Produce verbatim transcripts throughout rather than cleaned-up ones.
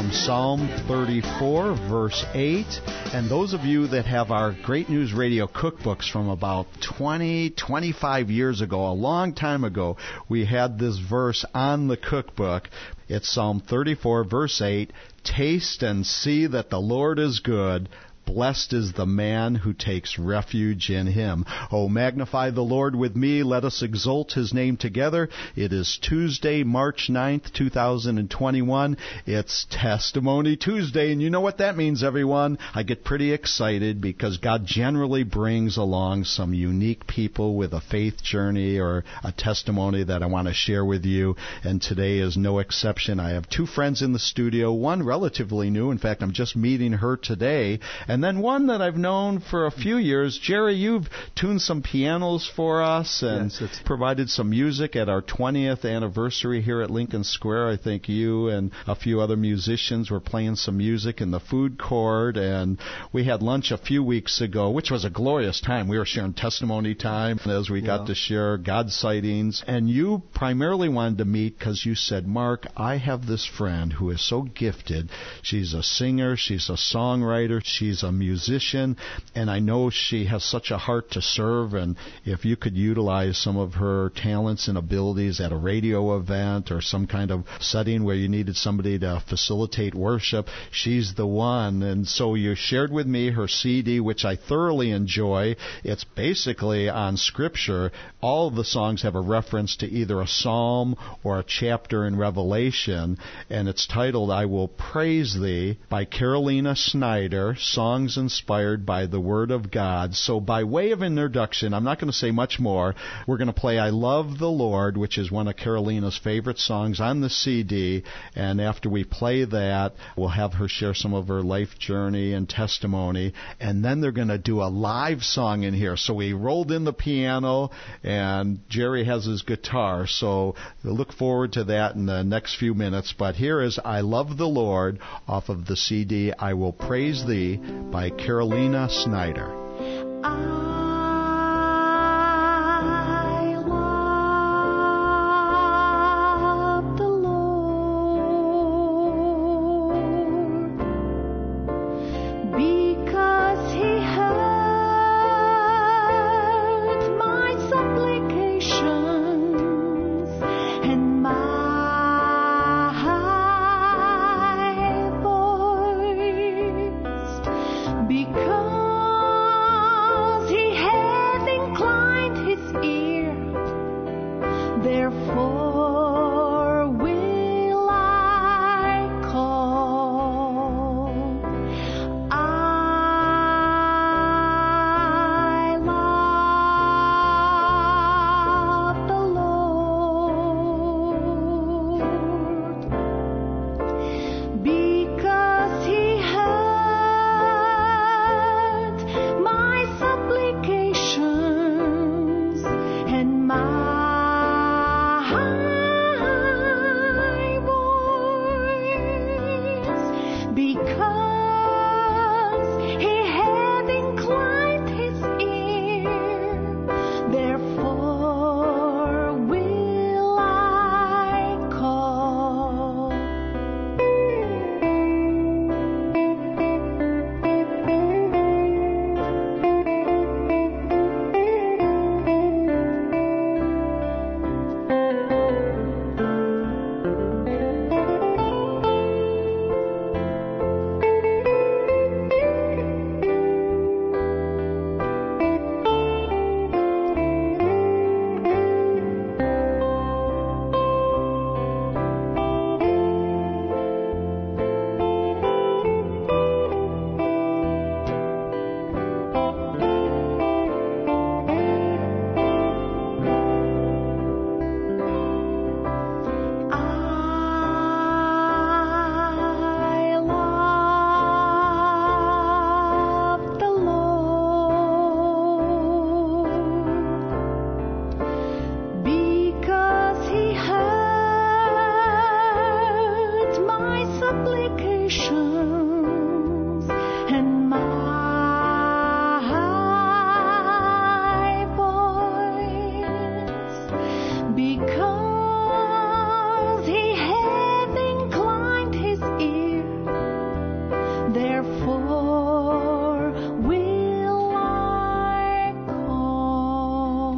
from Psalm thirty-four, verse eight. And those of you that have our Great News Radio cookbooks from about twenty, twenty-five years ago, a long time ago, we had this verse on the cookbook. It's Psalm thirty-four, verse eight. Taste and see that the Lord is good. Blessed is the man who takes refuge in him. Oh, magnify the Lord with me. Let us exalt his name together. It is Tuesday, March ninth, two thousand twenty-one. It's Testimony Tuesday, and you know what that means, everyone. I get pretty excited because God generally brings along some unique people with a faith journey or a testimony that I want to share with you, and today is no exception. I have two friends in the studio, one relatively new. In fact, I'm just meeting her today, and And then one that I've known for a few years. Jerry, you've tuned some pianos for us and yes, it's provided some music at our twentieth anniversary here at Lincoln Square. I think you and a few other musicians were playing some music in the food court, and we had lunch a few weeks ago, which was a glorious time. We were sharing testimony time as we yeah. got to share God sightings. And you primarily wanted to meet because you said, Mark, I have this friend who is so gifted. She's a singer, she's a songwriter, she's a musician, and I know she has such a heart to serve, and if you could utilize some of her talents and abilities at a radio event or some kind of setting where you needed somebody to facilitate worship, she's the one. And so you shared with me her C D, which I thoroughly enjoy. It's basically on Scripture. All of the songs have a reference to either a psalm or a chapter in Revelation, and it's titled I Will Praise Thee by Carolina Snyder, Songs inspired by the Word of God. So by way of introduction, I'm not going to say much more. We're going to play I Love the Lord, which is one of Carolina's favorite songs on the C D. And after we play that, we'll have her share some of her life journey and testimony. And then they're going to do a live song in here. So we rolled in the piano, and Jerry has his guitar. So we'll look forward to that in the next few minutes. But here is I Love the Lord off of the C D I Will Praise Thee by Carolina Snyder. I love the Lord because He heard my supplications and my because He hath inclined His ear, therefore will I call. I love the Lord because He heard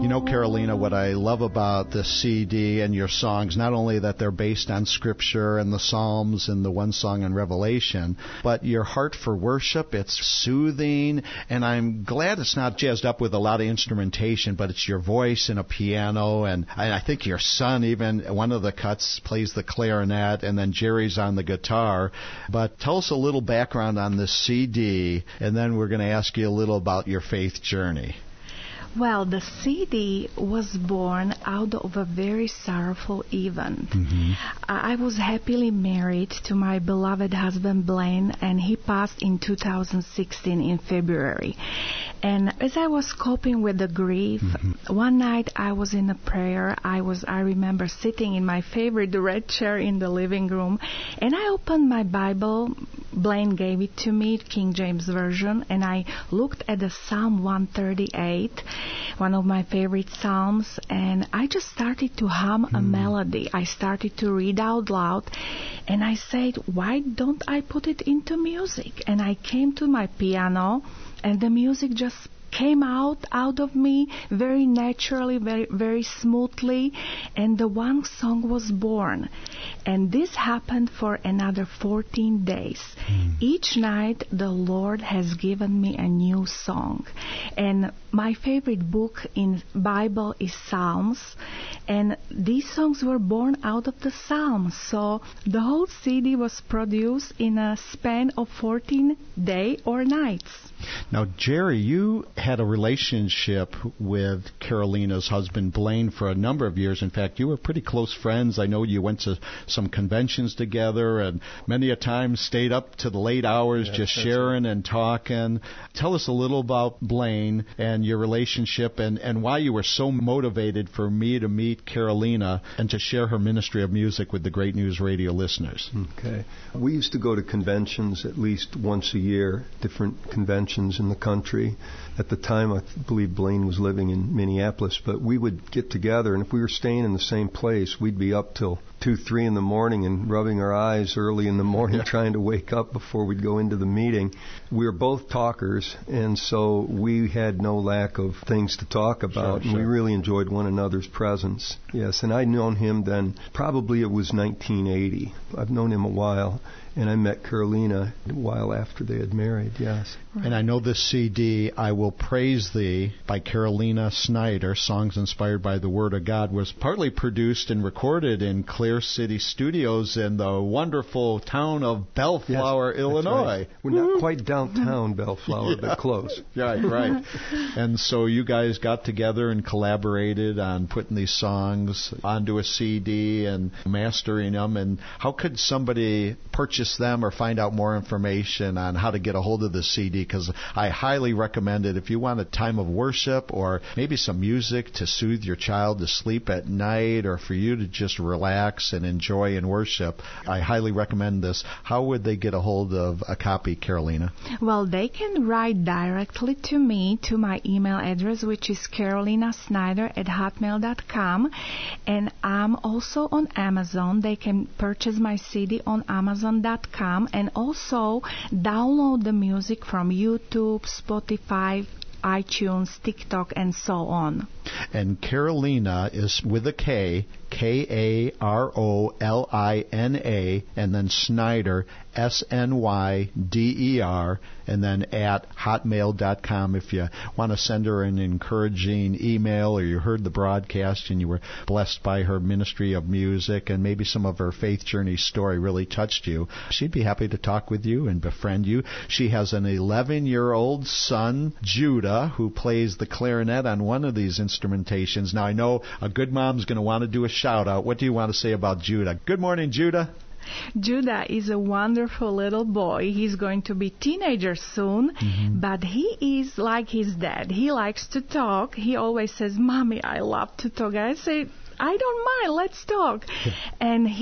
You know, Carolina, what I love about the C D and your songs, not only that they're based on Scripture and the Psalms and the one song in Revelation, but your heart for worship, it's soothing, and I'm glad it's not jazzed up with a lot of instrumentation, but it's your voice and a piano, and, and I think your son even, one of the cuts plays the clarinet, and then Jerry's on the guitar. But tell us a little background on this C D, and then we're going to ask you a little about your faith journey. Well, the C D was born out of a very sorrowful event. Mm-hmm. I was happily married to my beloved husband Blaine, and he passed in two thousand sixteen in February. And as I was coping with the grief, mm-hmm. one night I was in a prayer. I was, I remember sitting in my favorite red chair in the living room, and I opened my Bible. Blaine gave it to me, King James Version, and I looked at the Psalm one thirty-eight, one of my favorite psalms, and I just started to hum mm. a melody. I started to read out loud, and I said, why don't I put it into music? And I came to my piano, and the music just came out out of me very naturally, very very smoothly, and the one song was born. And this happened for another fourteen days. Mm. Each night the Lord has given me a new song. And my favorite book in Bible is Psalms, and these songs were born out of the Psalms. So the whole C D was produced in a span of fourteen days or nights. Now, Jerry, you had a relationship with Carolina's husband, Blaine, for a number of years. In fact, you were pretty close friends. I know you went to some conventions together and many a time stayed up to the late hours yeah, just sharing right. and talking. Tell us a little about Blaine and your relationship and, and why you were so motivated for me to meet Carolina and to share her ministry of music with the Great News Radio listeners. Okay. We used to go to conventions at least once a year, different conventions in the country. At the time, I believe Blaine was living in Minneapolis, but we would get together, and if we were staying in the same place, we'd be up till two, three in the morning and rubbing our eyes early in the morning trying to wake up before we'd go into the meeting. We were both talkers, and so we had no lack of things to talk about, sure, and sure. we really enjoyed one another's presence. Yes, and I'd known him then, probably it was nineteen eighty. I've known him a while. And I met Carolina a while after they had married, yes. And I know this C D, I Will Praise Thee, by Carolina Snyder, songs inspired by the Word of God, was partly produced and recorded in Clear City Studios in the wonderful town of Bellflower, yes, Illinois. Right. We're not quite downtown Bellflower, yeah. but close. Right, right. And so you guys got together and collaborated on putting these songs onto a C D and mastering them. And how could somebody purchase them or find out more information on how to get a hold of the C D? Because I highly recommend it if you want a time of worship or maybe some music to soothe your child to sleep at night or for you to just relax and enjoy and worship. I highly recommend this. How would they get a hold of a copy, Carolina? Well, they can write directly to me to my email address, which is carolinasnyder at hotmail dot com, and I'm also on Amazon. They can purchase my C D on Amazon dot com and also download the music from YouTube, Spotify, iTunes, TikTok, and so on. And Carolina is with a K, K A R O L I N A, and then Snyder, S N Y D E R, and then at hotmail dot com. If you want to send her an encouraging email or you heard the broadcast and you were blessed by her ministry of music and maybe some of her faith journey story really touched you, she'd be happy to talk with you and befriend you. She has an eleven-year-old son, Judah, who plays the clarinet on one of these instrumentations. Now, I know a good mom's going to want to do a shout-out. What do you want to say about Judah? Good morning, Judah. Judah is a wonderful little boy. He's going to be a teenager soon, mm-hmm. but he is like his dad. He likes to talk. He always says, Mommy, I love to talk. I say, I don't mind, let's talk. And he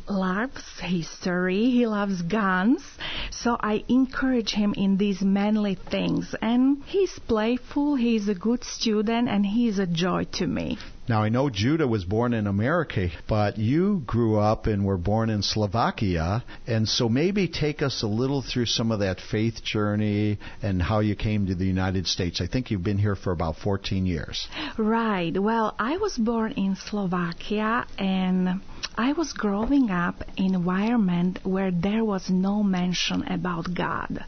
loves history. He loves guns. So I encourage him in these manly things. And he's playful, he's a good student, and he's a joy to me. Now, I know Judah was born in America, but you grew up and were born in Slovakia, and so maybe take us a little through some of that faith journey and how you came to the United States. I think you've been here for about fourteen years. Right. Well, I was born in Slovakia, and I was growing up in an environment where there was no mention about God.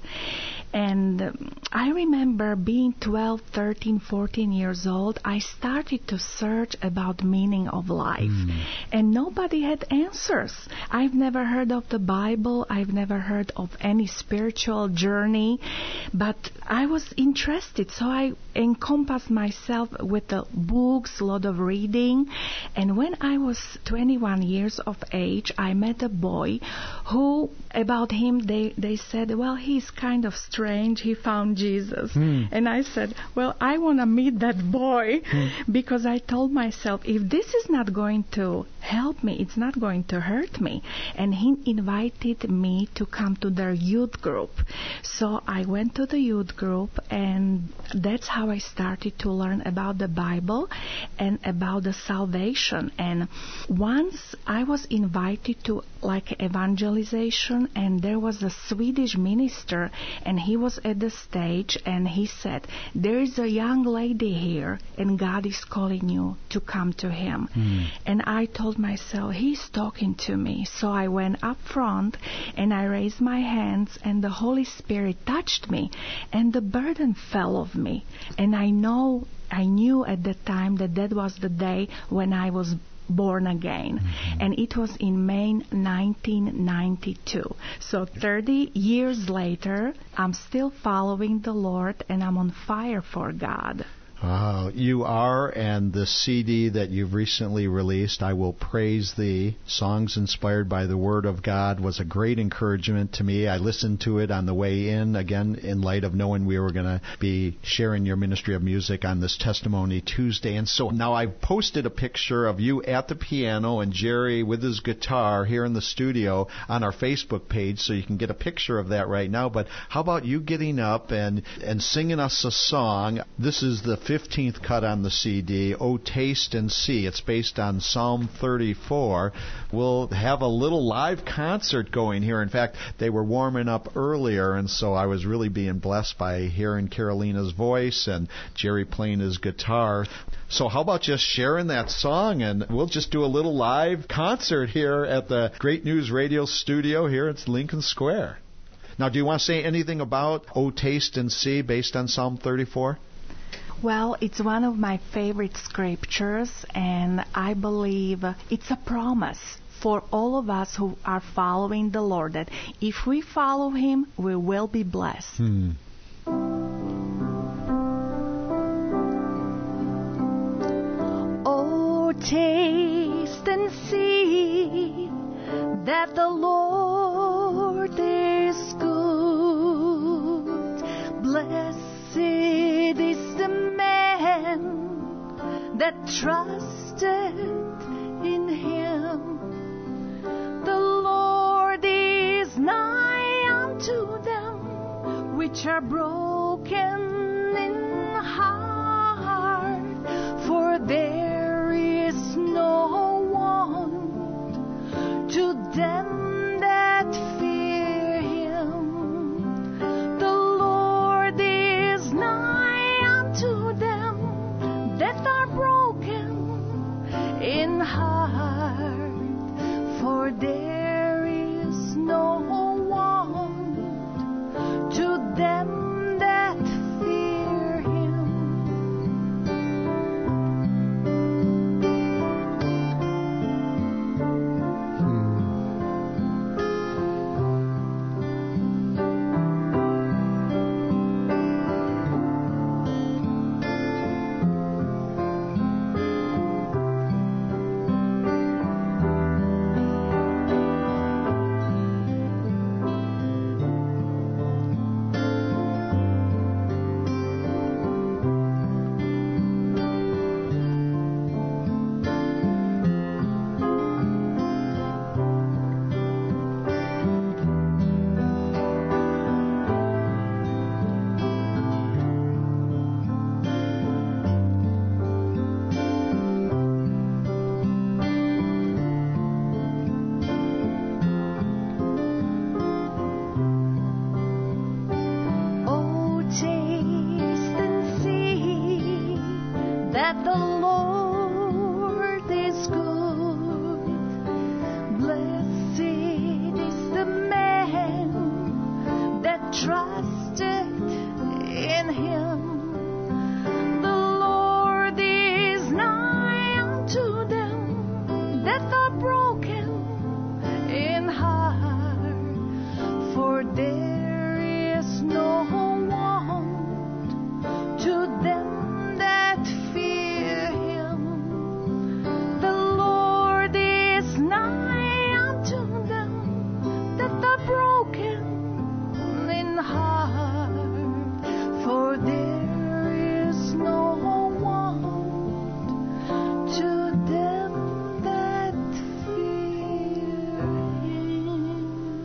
And I remember being twelve, thirteen, fourteen years old, I started to search about meaning of life. Mm. And nobody had answers. I've never heard of the Bible. I've never heard of any spiritual journey. But I was interested, so I encompassed myself with the books, a lot of reading. And when I was twenty-one years of age, I met a boy who, about him, they, they said, well, he's kind of strange. He found Jesus. Mm. And I said, well, I want to meet that boy mm. because I told myself, if this is not going to help me, it's not going to hurt me. And he invited me to come to their youth group. So I went to the youth group, and that's how I started to learn about the Bible and about the salvation. And once I was invited to like evangelization, and there was a Swedish minister, and he was at the stage, and he said, there is a young lady here, and God is calling you to come to him. Mm. And I told myself, he's talking to me. So I went up front, and I raised my hands, and the Holy Spirit touched me, and the burden fell off me. And I know, I knew at the time that that was the day when I was born again. Mm-hmm. And it was in May nineteen ninety-two. So thirty years later, I'm still following the Lord, and I'm on fire for God. Uh, you are, and the C D that you've recently released, I Will Praise Thee, Songs Inspired by the Word of God, was a great encouragement to me. I listened to it on the way in, again, in light of knowing we were going to be sharing your ministry of music on this Testimony Tuesday. And so now I've posted a picture of you at the piano and Jerry with his guitar here in the studio on our Facebook page, so you can get a picture of that right now. But how about you getting up and, and singing us a song? This is the fifteenth cut on the C D, Oh Taste and See. It's based on Psalm thirty-four. We'll have a little live concert going here. In fact, they were warming up earlier, and so I was really being blessed by hearing Carolina's voice and Jerry playing his guitar. So how about just sharing that song, and we'll just do a little live concert here at the Great News Radio studio here at Lincoln Square. Now, do you want to say anything about Oh Taste and See based on Psalm thirty-four? Well, it's one of my favorite scriptures, and I believe it's a promise for all of us who are following the Lord, that if we follow Him, we will be blessed. Hmm. Oh, taste and see that the Lord is good. Blessed is the man that trusted in Him. The Lord is nigh unto them which are broken in heart, for there is no one to them that fear Him. The Lord is nigh unto them that are broken in heart, for there is no one to them that that the Lord is good. Blessed is the man that trusted in him. The Lord is nigh unto them that are broken in heart, for there is no want to them that fear him. The Lord is nigh unto them that are broken in heart, for there is no want to them that fear him.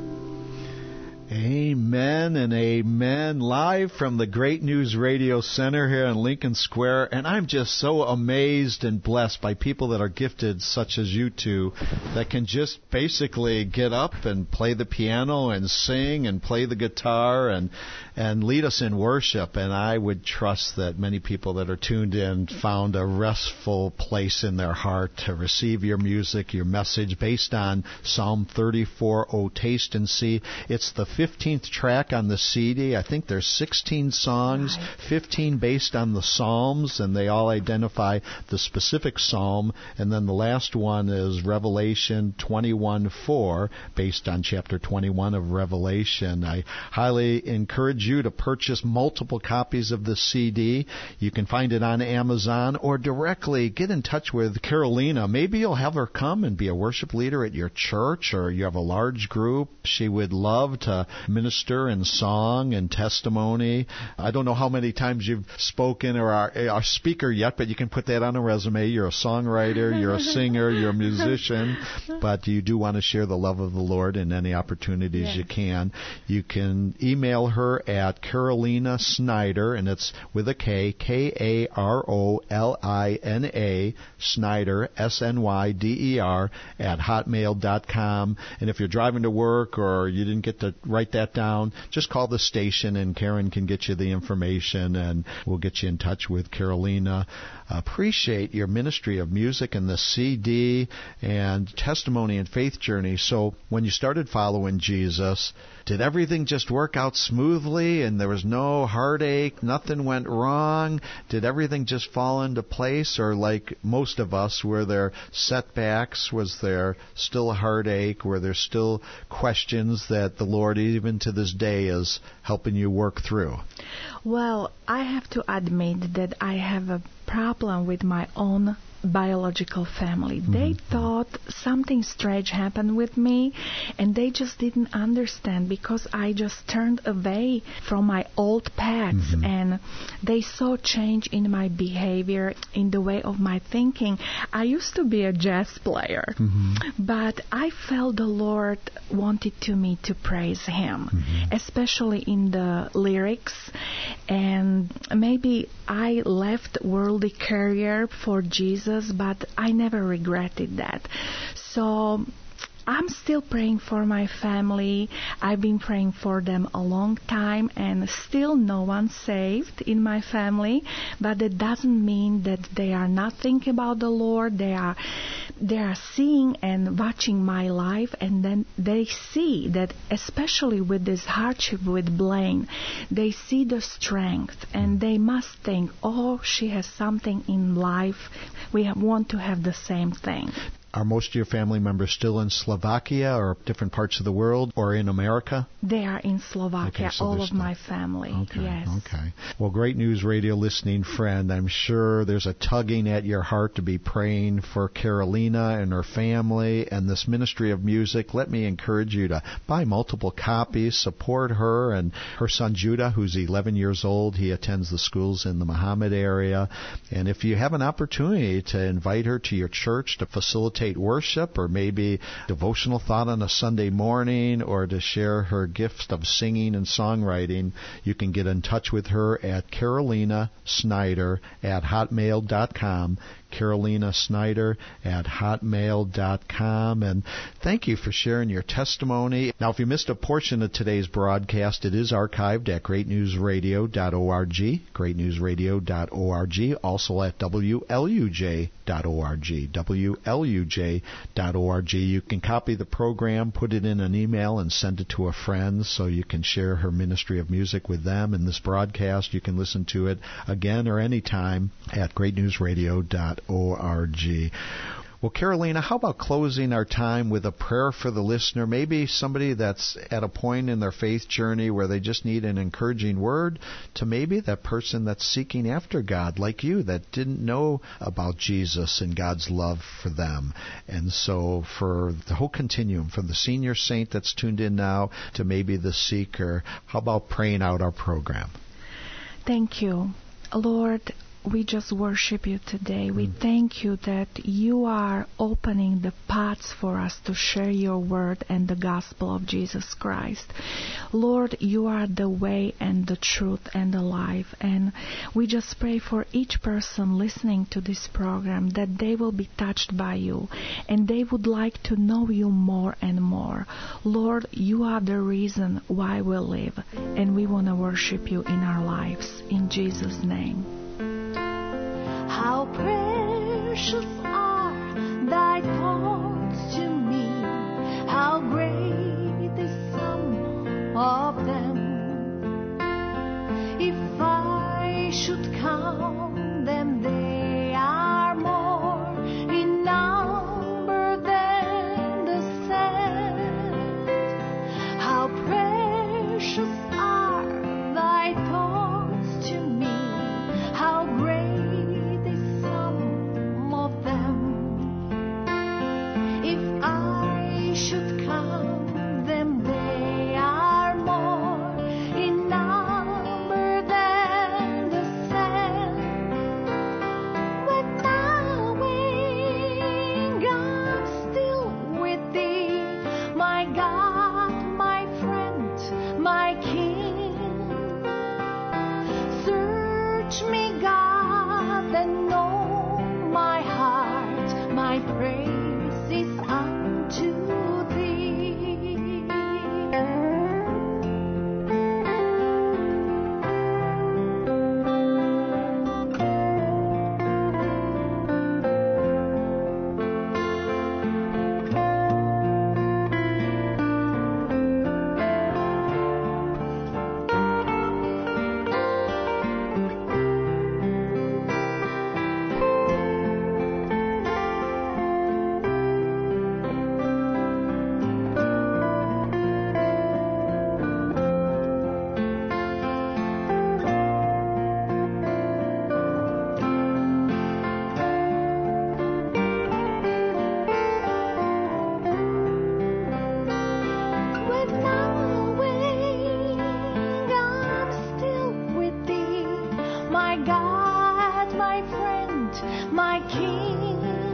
Amen and amen. Live from the Great News Radio Center here in Lincoln Square. And I'm just so amazed and blessed by people that are gifted, such as you two, that can just basically get up and play the piano and sing and play the guitar and and lead us in worship. And I would trust that many people that are tuned in found a restful place in their heart to receive your music, your message, based on Psalm thirty-four, O Taste and See. It's the fifteenth track on the C D. I think there's sixteen songs, right. fifteen based on the Psalms, and they all identify the specific Psalm. And then the last one is Revelation twenty-one four, based on chapter twenty-one of Revelation. I highly encourage you to purchase multiple copies of the C D. You can find it on Amazon or directly get in touch with Carolina. Maybe you'll have her come and be a worship leader at your church, or you have a large group. She would love to minister in song and testimony. I don't know how many times you've spoken or are a speaker yet, but you can put that on a resume. You're a songwriter, you're a singer, you're a musician, but you do want to share the love of the Lord in any opportunities yes. you can. You can email her at Carolina Snyder, and it's with a K, K A R O L I N A, Snyder, S N Y D E R, at hotmail dot com. And if you're driving to work or you didn't get to write that down, just call the station and Karen can get you the information and we'll get you in touch with Carolina. Appreciate your ministry of music and the C D and testimony and faith journey. So when you started following Jesus, did everything just work out smoothly and there was no heartache, nothing went wrong? Did everything just fall into place? Or like most of us, were there setbacks? Was there still a heartache? Were there still questions that the Lord, even to this day, is helping you work through? Well, I have to admit that I have a problem with my own biological family. Mm-hmm. They thought something strange happened with me, and they just didn't understand because I just turned away from my old paths, mm-hmm. and they saw change in my behavior, in the way of my thinking. I used to be a jazz player, mm-hmm. but I felt the Lord wanted to me to praise Him, mm-hmm. especially in the lyrics, and maybe I left worldly career for Jesus, but I never regretted that. So I'm still praying for my family. I've been praying for them a long time, and still no one saved in my family. But that doesn't mean that they are not thinking about the Lord. They are, they are seeing and watching my life, and then they see that, especially with this hardship with Blaine, they see the strength, and they must think, oh, she has something in life. We have, want to have the same thing. Are most of your family members still in Slovakia or different parts of the world, or in America? They are in Slovakia, okay, so all of still... my family. Okay, yes. Okay. Well, Great News Radio listening friend, I'm sure there's a tugging at your heart to be praying for Carolina and her family and this ministry of music. Let me encourage you to buy multiple copies, support her and her son Judah, who's eleven years old. He attends the schools in the Muhammad area. And if you have an opportunity to invite her to your church to facilitate worship, or maybe devotional thought on a Sunday morning, or to share her gift of singing and songwriting, you can get in touch with her at Carolina Snyder at hotmail dot com. Carolina Snyder at hotmail dot com. And thank you for sharing your testimony. Now, if you missed a portion of today's broadcast, it is archived at great news radio dot org, great news radio dot org, also at W L U J dot org, W L U J dot org. You can copy the program, put it in an email, and send it to a friend so you can share her ministry of music with them. And this broadcast, you can listen to it again or anytime at great news radio dot org. Well, Carolina, how about closing our time with a prayer for the listener? Maybe somebody that's at a point in their faith journey where they just need an encouraging word, to maybe that person that's seeking after God, like you, that didn't know about Jesus and God's love for them. And so for the whole continuum, from the senior saint that's tuned in now to maybe the seeker, how about praying out our program? Thank you. Lord, we just worship you today. We thank you that you are opening the paths for us to share your word and the gospel of Jesus Christ. Lord, you are the way and the truth and the life. And we just pray for each person listening to this program that they will be touched by you and they would like to know you more and more. Lord, you are the reason why we live, and we want to worship you in our lives. In Jesus' name. How precious are thy thoughts to me, how great the sum of them. If I should count them, they are more in number than the sand. How precious are thy thoughts to me, how great should count them, they are more in number than the sand. But knowing I'm still with thee, my God, my friend, my King, search me, God, and know my heart, my praise is unto my God, my friend, my King.